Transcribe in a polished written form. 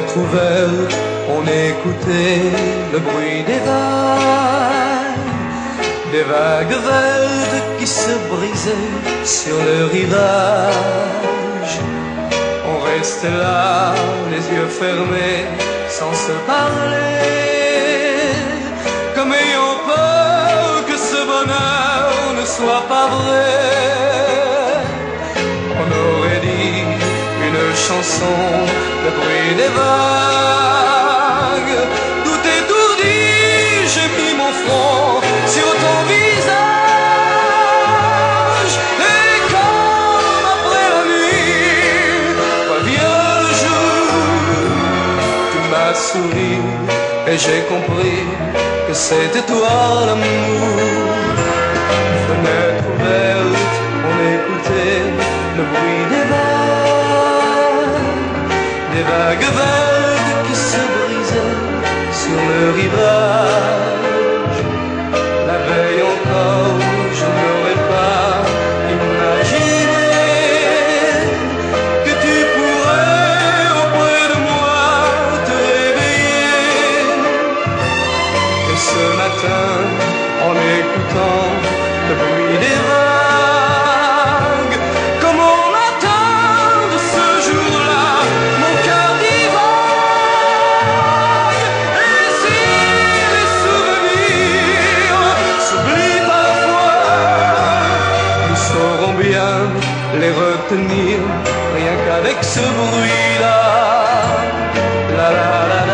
fenêtre ouverte, on écoutait le bruit des vagues vertes qui se brisaient sur le rivage. On restait là, les yeux fermés, sans se parler, comme ayant peur que ce bonheur ne soit pas vrai. On aurait dit une chanson, le bruit des vagues. Tout étourdi, j'ai mis mon front sur ton visage. Et comme après la nuit revient le jour, tu m'as souri et j'ai compris que c'était toi l'amour. Fenêtre ouverte, on écoutait le bruit des vagues vertes qui se brisaient sur le rivage. La veille encore, je n'aurais pas imaginé que tu pourrais auprès de moi te réveiller. Et ce matin, en écoutant le bruit des vagues, comme on attend de ce jour-là, mon cœur divague. Et si les souvenirs s'oublient parfois, nous saurons bien les retenir, rien qu'avec ce bruit-là. La la la.